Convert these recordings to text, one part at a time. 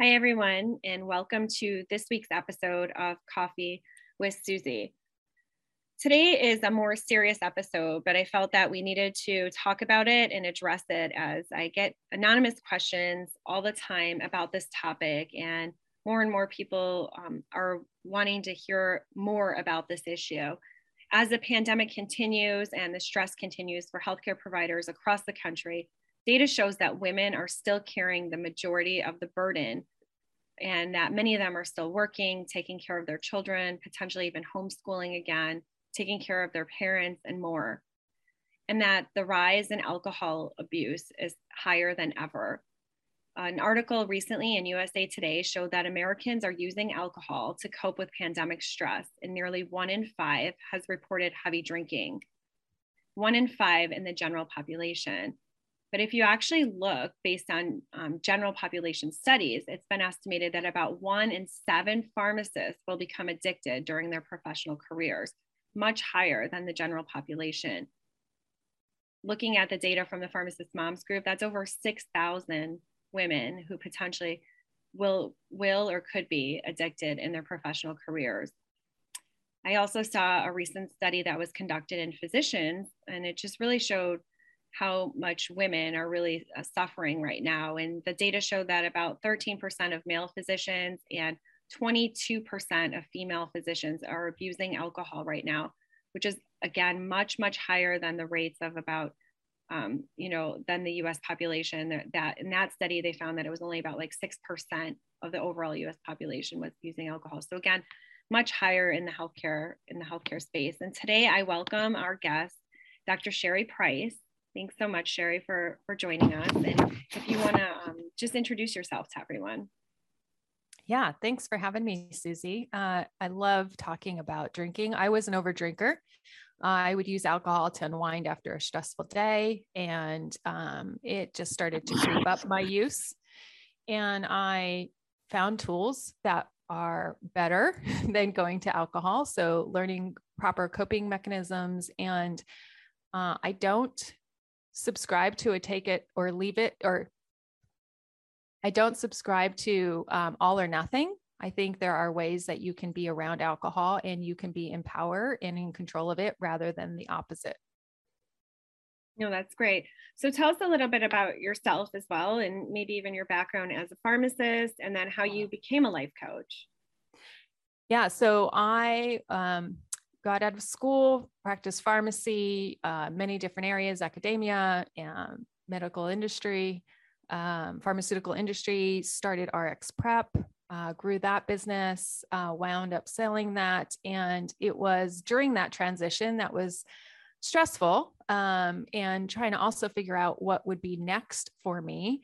Hi, everyone, and welcome to this week's episode of Coffee with Susie. Today is a more serious episode, but I felt that we needed to talk about it and address it as I get anonymous questions all the time about this topic, and more people are wanting to hear more about this issue. As the pandemic continues and the stress continues for healthcare providers across the country, data shows that women are still carrying the majority of the burden, and that many of them are still working, taking care of their children, potentially even homeschooling again, taking care of their parents, and more. And that the rise in alcohol abuse is higher than ever. An article recently in USA Today showed that Americans are using alcohol to cope with pandemic stress, and nearly 1 in 5 has reported heavy drinking. 1 in 5 in the general population. But if you actually look based on general population studies, it's been estimated that about 1 in 7 pharmacists will become addicted during their professional careers, much higher than the general population. Looking at the data from the Pharmacist Moms Group, that's over 6,000 women who potentially will or could be addicted in their professional careers. I also saw a recent study that was conducted in physicians, and it just really showed how much women are really suffering right now. And the data showed that about 13% of male physicians and 22% of female physicians are abusing alcohol right now, which is, again, much higher than the rates of about, than the US population. That in that study, they found that it was only about like 6% of the overall US population was using alcohol. So again, much higher in the healthcare space. And today I welcome our guest, Dr. Sherry Price. Thanks so much, Sherry, for joining us. And if you want to just introduce yourself to everyone. Yeah, thanks for having me, Susie. I love talking about drinking. I was an overdrinker. I would use alcohol to unwind after a stressful day, and it just started to creep up my use. And I found tools that are better than going to alcohol. So learning proper coping mechanisms, and I don't subscribe to a take it or leave it, or I don't subscribe to all or nothing. I think there are ways that you can be around alcohol and you can be in power and in control of it rather than the opposite. No, that's great. So tell us a little bit about yourself as well, and maybe even your background as a pharmacist, and then how you became a life coach. Yeah, so I got out of school, practiced pharmacy, many different areas, academia, and medical industry, pharmaceutical industry, started RX Prep, grew that business, wound up selling that. And it was during that transition that was stressful, and trying to also figure out what would be next for me.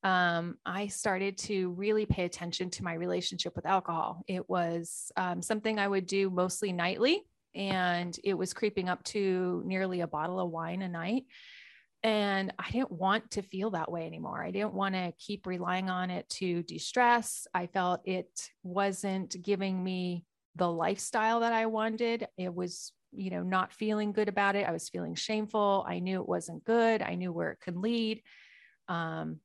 I started to really pay attention to my relationship with alcohol. It was something I would do mostly nightly, and it was creeping up to nearly a bottle of wine a night. And I didn't want to feel that way anymore. I didn't want to keep relying on it to de-stress. I felt it wasn't giving me the lifestyle that I wanted. It was, not feeling good about it. I was feeling shameful. I knew it wasn't good. I knew where it could lead. And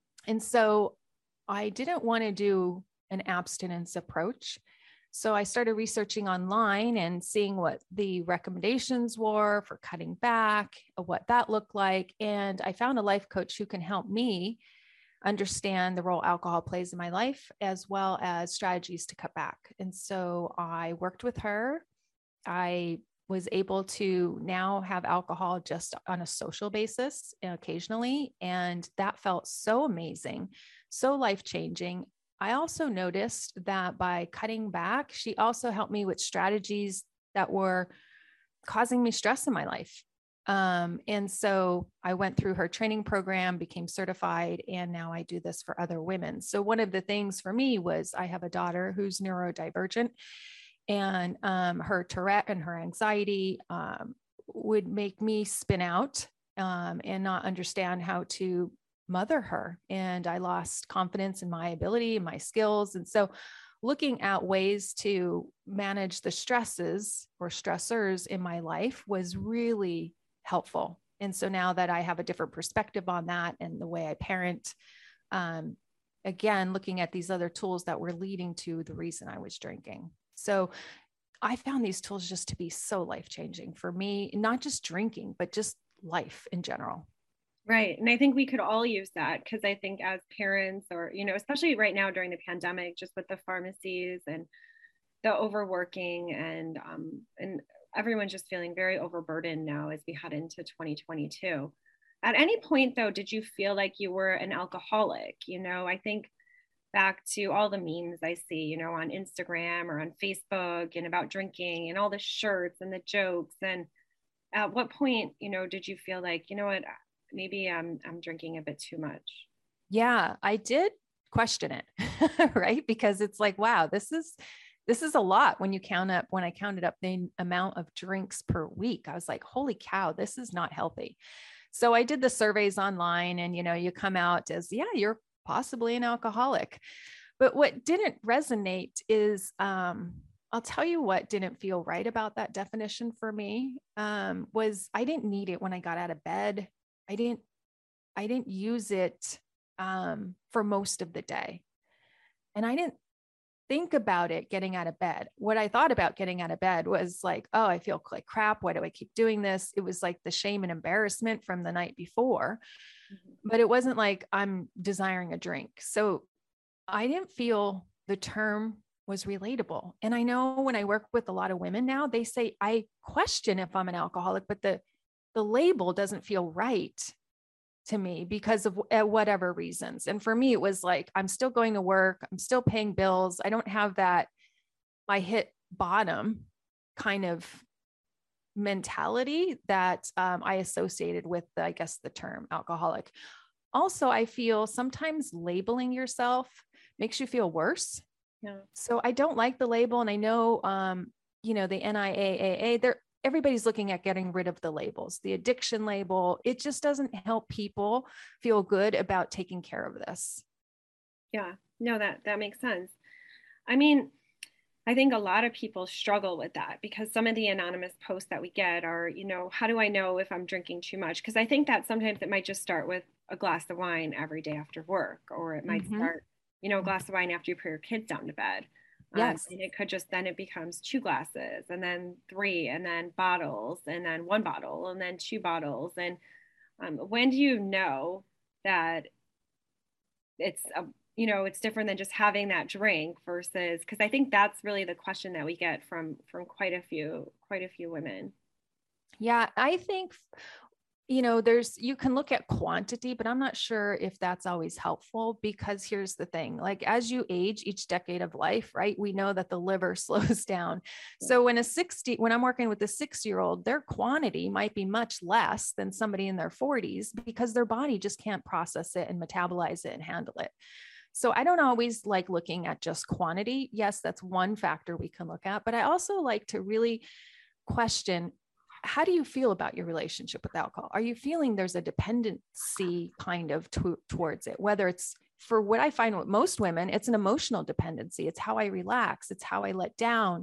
so I didn't want to do an abstinence approach. So I started researching online and seeing what the recommendations were for cutting back, what that looked like. And I found a life coach who can help me understand the role alcohol plays in my life, as well as strategies to cut back. And so I worked with her. I was able to now have alcohol just on a social basis occasionally. And that felt so amazing, so life-changing. I also noticed that by cutting back, she also helped me with strategies that were causing me stress in my life. And so I went through her training program, became certified, and now I do this for other women. So one of the things for me was I have a daughter who's neurodivergent, and her Tourette and her anxiety would make me spin out and not understand how to mother her. And I lost confidence in my ability and my skills. And so looking at ways to manage the stresses or stressors in my life was really helpful. And so now that I have a different perspective on that and the way I parent, again, looking at these other tools that were leading to the reason I was drinking. So I found these tools just to be so life-changing for me, not just drinking, but just life in general. Right. And I think we could all use that, because I think as parents, or, especially right now during the pandemic, just with the pharmacies and the overworking, and everyone's just feeling very overburdened now as we head into 2022. At any point though, did you feel like you were an alcoholic? I think back to all the memes I see, on Instagram or on Facebook, and about drinking and all the shirts and the jokes. And at what point, did you feel like, what, maybe I'm drinking a bit too much? Yeah, I did question it, right? Because it's like, wow, this is a lot when I counted up the amount of drinks per week. I was like, holy cow, this is not healthy. So I did the surveys online, and, you come out as, yeah, you're possibly an alcoholic. But what didn't resonate is, I'll tell you what didn't feel right about that definition for me, was I didn't need it when I got out of bed. I didn't use it, for most of the day. And I didn't think about it getting out of bed. What I thought about getting out of bed was like, oh, I feel like crap. Why do I keep doing this? It was like the shame and embarrassment from the night before, but it wasn't like I'm desiring a drink. So I didn't feel the term was relatable. And I know when I work with a lot of women now, they say, I question if I'm an alcoholic, but the label doesn't feel right to me because of whatever reasons. And for me, it was like, I'm still going to work. I'm still paying bills. I don't have that, I hit bottom kind of mentality that I associated with, I guess, the term alcoholic. Also, I feel sometimes labeling yourself makes you feel worse. Yeah. So I don't like the label. And I know, the NIAAA, everybody's looking at getting rid of the labels, the addiction label. It just doesn't help people feel good about taking care of this. Yeah, no, that makes sense. I mean, I think a lot of people struggle with that, because some of the anonymous posts that we get are, how do I know if I'm drinking too much? Because I think that sometimes it might just start with a glass of wine every day after work, or it might start, a glass of wine after you put your kids down to bed. Yes. And it could just, then it becomes 2 glasses, and then 3, and then bottles, and then 1 bottle, and then 2 bottles. And when do you know that it's it's different than just having that drink versus, because I think that's really the question that we get from quite a few women. Yeah, I think, you can look at quantity, but I'm not sure if that's always helpful, because here's the thing, like as you age each decade of life, right, we know that the liver slows down. Yeah. So when I'm working with a 6-year-old, their quantity might be much less than somebody in their 40s, because their body just can't process it and metabolize it and handle it. So I don't always like looking at just quantity. Yes, that's one factor we can look at, but I also like to really question, how do you feel about your relationship with alcohol? Are you feeling there's a dependency kind of towards it? Whether it's, for what I find with most women, it's an emotional dependency. It's how I relax. It's how I let down.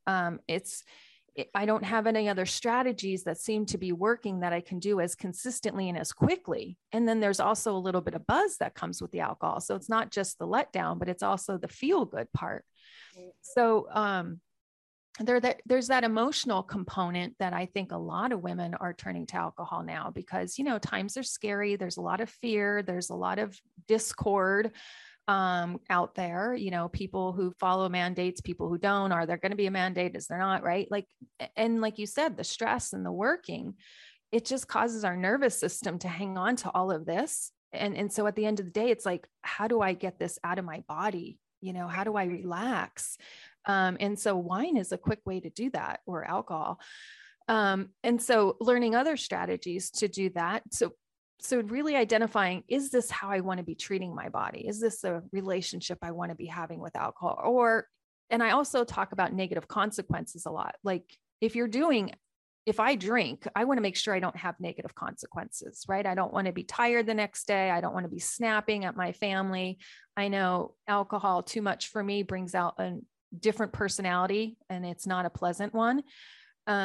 I don't have any other strategies that seem to be working that I can do as consistently and as quickly. And then there's also a little bit of buzz that comes with the alcohol. So it's not just the letdown, but it's also the feel good part. So, there's that emotional component that I think a lot of women are turning to alcohol now, because, times are scary. There's a lot of fear. There's a lot of discord out there, people who follow mandates, people who don't. Are there going to be a mandate? Is there not? Right. And like you said, the stress and the working, it just causes our nervous system to hang on to all of this. And so at the end of the day, it's like, how do I get this out of my body? How do I relax? And so wine is a quick way to do that, or alcohol. And so learning other strategies to do that. So really identifying, is this how I want to be treating my body? Is this a relationship I want to be having with alcohol? And I also talk about negative consequences a lot. Like if I drink, I want to make sure I don't have negative consequences, right? I don't want to be tired the next day. I don't want to be snapping at my family. I know alcohol too much for me brings out a different personality, and it's not a pleasant one.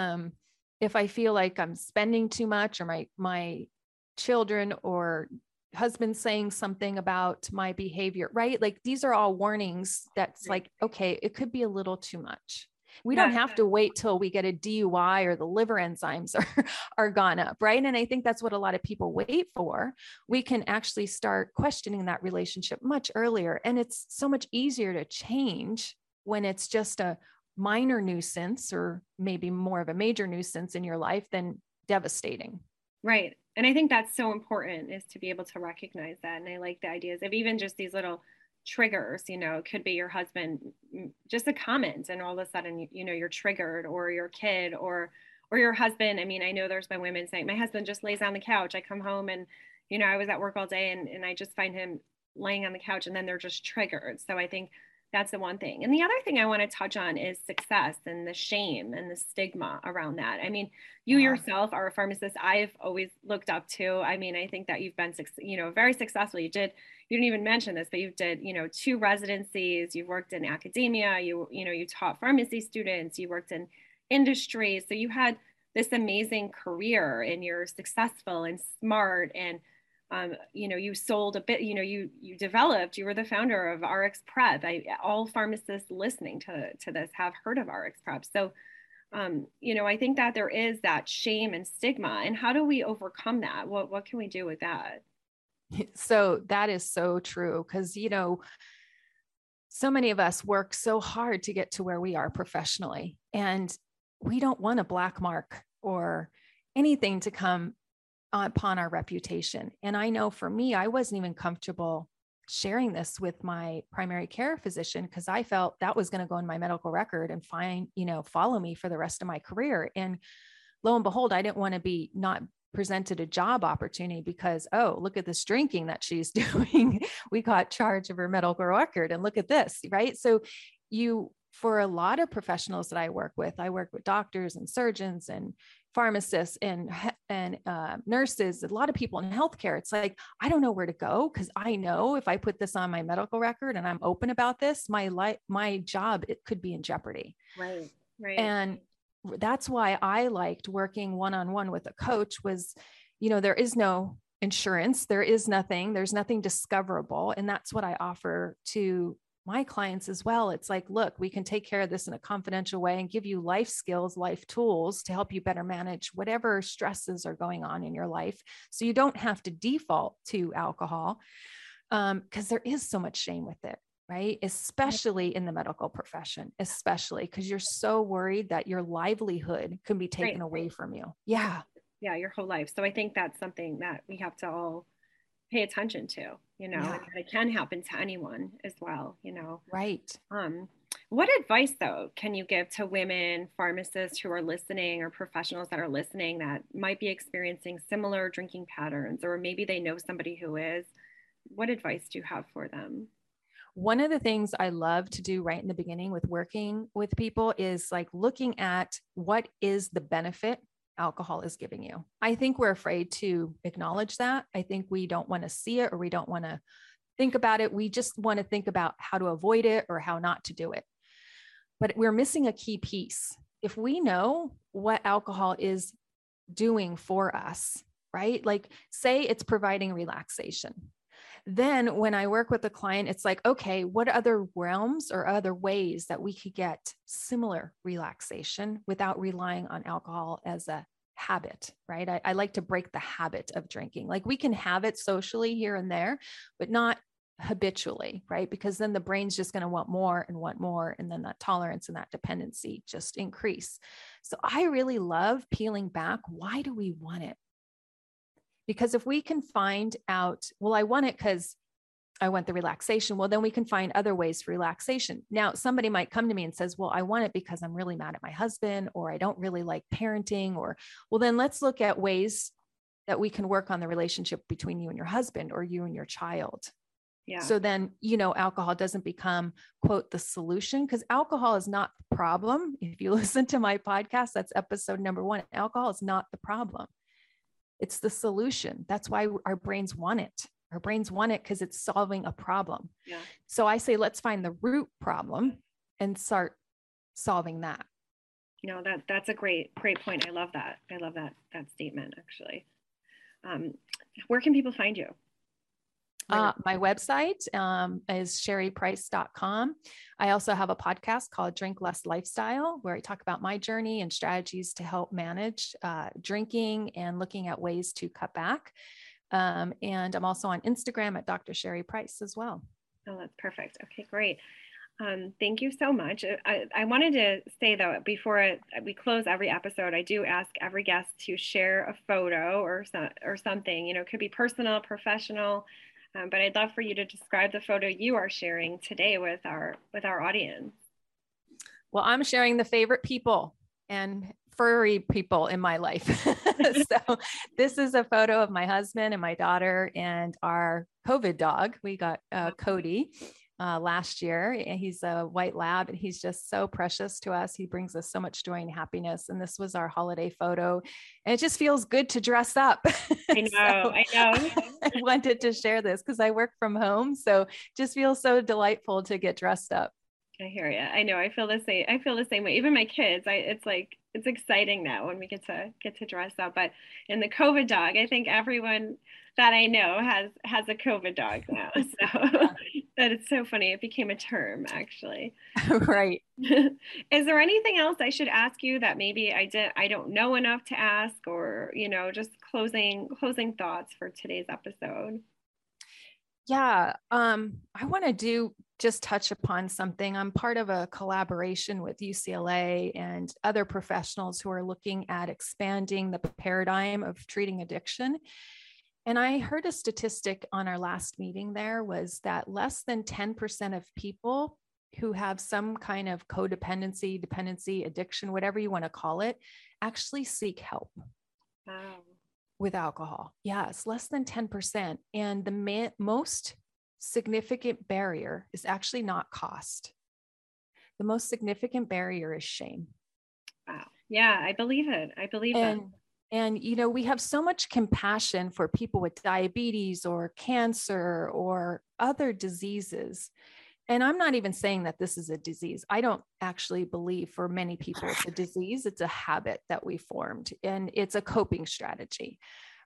If I feel like I'm spending too much, or my children or husband saying something about my behavior, right? Like these are all warnings that's like, okay, it could be a little too much. We don't have to wait till we get a DUI or the liver enzymes are gone up, right? And I think that's what a lot of people wait for. We can actually start questioning that relationship much earlier. And it's so much easier to change when it's just a minor nuisance or maybe more of a major nuisance in your life than devastating. Right. And I think that's so important, is to be able to recognize that. And I like the ideas of even just these little triggers. It could be your husband, just a comment, and all of a sudden, you're triggered, or your kid, or your husband. I mean, I know there's been women saying, my husband just lays on the couch. I come home and, I was at work all day and I just find him laying on the couch, and then they're just triggered. So I think that's the one thing. And the other thing I want to touch on is success and the shame and the stigma around that. I mean, you yourself are a pharmacist I've always looked up to. I mean, I think that you've been, very successful. You didn't even mention this, but you did, 2 residencies. You've worked in academia. You taught pharmacy students. You worked in industry. So you had this amazing career, and you're successful and smart, and you sold a bit, you developed, you were the founder of RX Prep. All pharmacists listening to this have heard of RX Prep. So, I think that there is that shame and stigma, and how do we overcome that? What can we do with that? So that is so true. Cause so many of us work so hard to get to where we are professionally, and we don't want a black mark or anything to come upon our reputation. And I know for me, I wasn't even comfortable sharing this with my primary care physician, because I felt that was going to go in my medical record and follow me for the rest of my career. And lo and behold, I didn't want to be not presented a job opportunity because, oh, look at this drinking that she's doing. We got charge of her medical record, and look at this, right? So for a lot of professionals that I work with doctors and surgeons and pharmacists and nurses, a lot of people in healthcare. It's like, I don't know where to go, because I know if I put this on my medical record and I'm open about this, my job, it could be in jeopardy. Right. And that's why I liked working one-on-one with a coach was, there is no insurance. There's nothing discoverable. And that's what I offer to my clients as well. It's like, look, we can take care of this in a confidential way and give you life skills, life tools to help you better manage whatever stresses are going on in your life. So you don't have to default to alcohol, because there is so much shame with it, right? Especially in the medical profession, especially because you're so worried that your livelihood can be taken away from you. Yeah. Yeah. Your whole life. So I think that's something that we have to all pay attention to, and it can happen to anyone as well, Right. What advice though can you give to women pharmacists who are listening, or professionals that are listening that might be experiencing similar drinking patterns, or maybe they know somebody who is? What advice do you have for them? One of the things I love to do right in the beginning with working with people is like looking at what is the benefit alcohol is giving you. I think we're afraid to acknowledge that. I think we don't want to see it, or we don't want to think about it. We just want to think about how to avoid it or how not to do it. But we're missing a key piece. If we know what alcohol is doing for us, right? Like say it's providing relaxation. Then when I work with a client, it's like, okay, what other realms or other ways that we could get similar relaxation without relying on alcohol as a habit, right? I like to break the habit of drinking. Like we can have it socially here and there, but not habitually, right? Because then the brain's just going to want more and want more. And then that tolerance and that dependency just increase. So I really love peeling back. Why do we want it? Because if we can find out, well, I want it because I want the relaxation. Well, then we can find other ways for relaxation. Now, somebody might come to me and says, well, I want it because I'm really mad at my husband, or I don't really like parenting, or, well, then let's look at ways that we can work on the relationship between you and your husband, or you and your child. Yeah. So then, alcohol doesn't become, quote, the solution, because alcohol is not the problem. If you listen to my podcast, that's episode number 1. Alcohol is not the problem. It's the solution. That's why our brains want it. Our brains want it because it's solving a problem. Yeah. So I say, let's find the root problem and start solving that. That's a great point. I love that. I love that statement, actually. Where can people find you? My website is sherryprice.com. I also have a podcast called Drink Less Lifestyle, where I talk about my journey and strategies to help manage drinking and looking at ways to cut back. And I'm also on Instagram at Dr. Sherry Price as well. Oh, that's perfect. Okay, great. Thank you so much. I wanted to say, though, before we close every episode, I do ask every guest to share a photo or something. It could be personal, professional, but I'd love for you to describe the photo you are sharing today with our audience. Well, I'm sharing the favorite people and furry people in my life. So this is a photo of my husband and my daughter and our COVID dog. We got Cody last year. He's a white lab and he's just so precious to us. He brings us so much joy and happiness. And this was our holiday photo. And it just feels good to dress up. I know. I wanted to share this because I work from home. So it just feels so delightful to get dressed up. I hear you. I know. I feel the same way. Even my kids, it's exciting now when we get to dress up. But in the COVID dog, I think everyone that I know has a COVID dog now. So that it's so funny. It became a term, actually. Right. Is there anything else I should ask you that maybe I don't know enough to ask, or just closing thoughts for today's episode? Yeah, I want to just touch upon something. I'm part of a collaboration with UCLA and other professionals who are looking at expanding the paradigm of treating addiction. And I heard a statistic on our last meeting there was that less than 10% of people who have some kind of codependency, dependency, addiction, whatever you want to call it, actually seek help. Wow. With alcohol. Yes, less than 10%. And the most significant barrier is actually not cost. The most significant barrier is shame. Wow. Yeah, I believe it. And, we have so much compassion for people with diabetes or cancer or other diseases. And I'm not even saying that this is a disease. I don't actually believe for many people it's a disease. It's a habit that we formed and it's a coping strategy.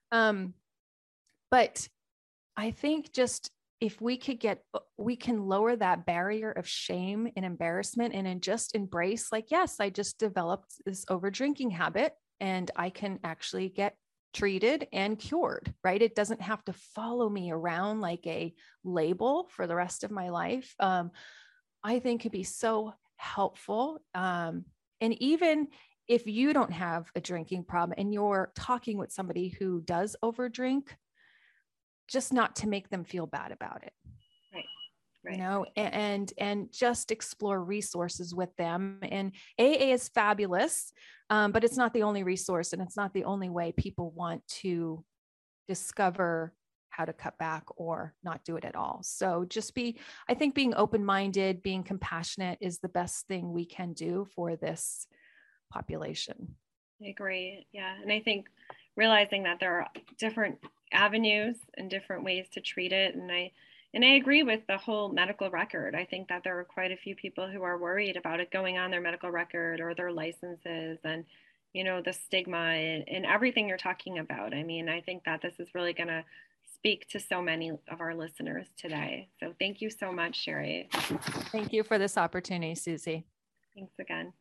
But I think just if we can lower that barrier of shame and embarrassment and just embrace like, yes, I just developed this over drinking habit and I can actually get treated and cured, right? It doesn't have to follow me around like a label for the rest of my life. I think could be so helpful. And even if you don't have a drinking problem and you're talking with somebody who does overdrink, just not to make them feel bad about it. Right. And just explore resources with them. And AA is fabulous, but it's not the only resource and it's not the only way people want to discover how to cut back or not do it at all. So I think being open-minded, being compassionate is the best thing we can do for this population. I agree. Yeah. And I think realizing that there are different avenues and different ways to treat it. And I agree with the whole medical record. I think that there are quite a few people who are worried about it going on their medical record or their licenses and, the stigma and everything you're talking about. I mean, I think that this is really going to speak to so many of our listeners today. So thank you so much, Sherry. Thank you for this opportunity, Susie. Thanks again.